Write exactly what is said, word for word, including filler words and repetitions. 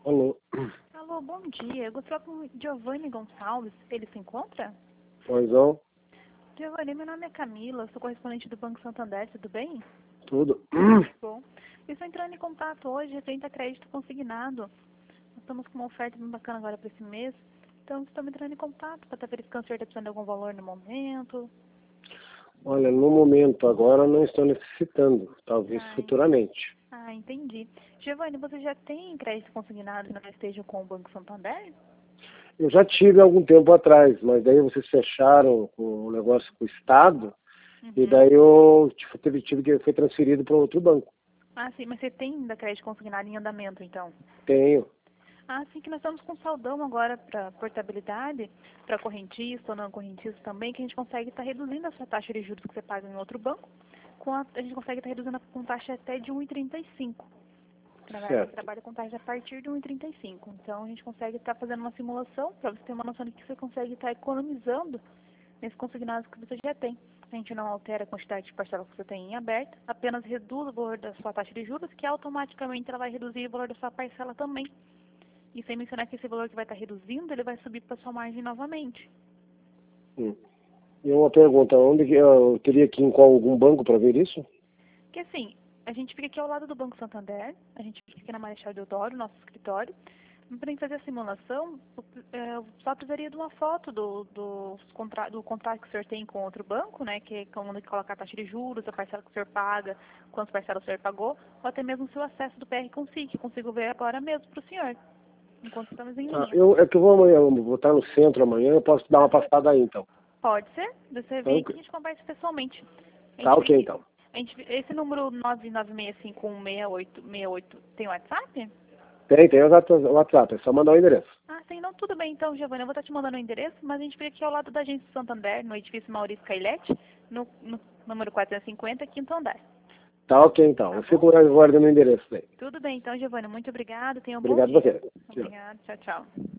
Alô. Alô, bom dia. Eu gostaria com o Giovanni Gonçalves. Ele se encontra? Pois não? Giovanni, meu nome é Camila, sou correspondente do Banco Santander, tudo bem? Tudo. Bom. Eu estou entrando em contato hoje referente a crédito consignado. Nós estamos com uma oferta bem bacana agora para esse mês. Então, estamos entrando em contato para estar verificando se o senhor está precisando de algum valor no momento. Olha, no momento agora não estou necessitando, talvez Ah, futuramente. ah, entendi. Giovanni, você já tem crédito consignado e não esteja com o Banco Santander? Eu já tive algum tempo atrás, mas daí vocês fecharam com o negócio com o Estado, Uhum. e daí eu tipo, tive, tive que foi transferido para outro banco. Ah, sim, mas você tem ainda crédito consignado em andamento, então? Tenho. Ah, sim, que nós estamos com saldão agora para portabilidade, para correntista ou não correntista também, que a gente consegue estar reduzindo a sua taxa de juros que você paga em outro banco, com a, a gente consegue estar reduzindo com taxa até de um vírgula trinta e cinco. Na verdade, a gente Certo. trabalha com taxa a partir de um vírgula trinta e cinco. Então, a gente consegue estar fazendo uma simulação para você ter uma noção de que você consegue estar economizando nesses consignados que você já tem. A gente não altera a quantidade de parcela que você tem em aberto, apenas reduz o valor da sua taxa de juros, que automaticamente ela vai reduzir o valor da sua parcela também. E sem mencionar que esse valor que vai estar reduzindo, ele vai subir para sua margem novamente. Hum. E uma pergunta, onde que eu teria que ir em qual, algum banco para ver isso? Que assim, a gente fica aqui ao lado do Banco Santander, a gente fica aqui na Marechal Deodoro, nosso escritório. Para a gente fazer a simulação, eu só precisaria de uma foto do, do, contra, do contrato que o senhor tem com outro banco, né? Que é quando colocar a taxa de juros, a parcela que o senhor paga, quantas parcelas o senhor pagou, ou até mesmo o seu acesso do P R Consig, que consigo ver agora mesmo para o senhor, enquanto estamos em Ah, linha. eu, é que eu vou amanhã, eu vou estar no centro amanhã, eu posso dar uma passada aí então. Pode ser? Você vem Então, aqui e a gente conversa pessoalmente. A tá gente ok fica, então. a gente, esse número nove nove seis cinco um seis oito seis oito tem WhatsApp? Tem, tem o WhatsApp, é só mandar o endereço. Ah, sim, não, tudo bem então, Giovanna. Eu vou estar te mandando o endereço, mas a gente fica aqui ao lado da agência Santander, no edifício Maurício Cailete, no, no número quatrocentos e cinquenta, quinto andar. Tá ok então, Tá eu bom? fico aguardando o endereço daí. Tudo bem então, Giovanna. Muito obrigada. Tenha um bom Obrigado a dia. você. Tchau. Obrigada. Tchau, tchau.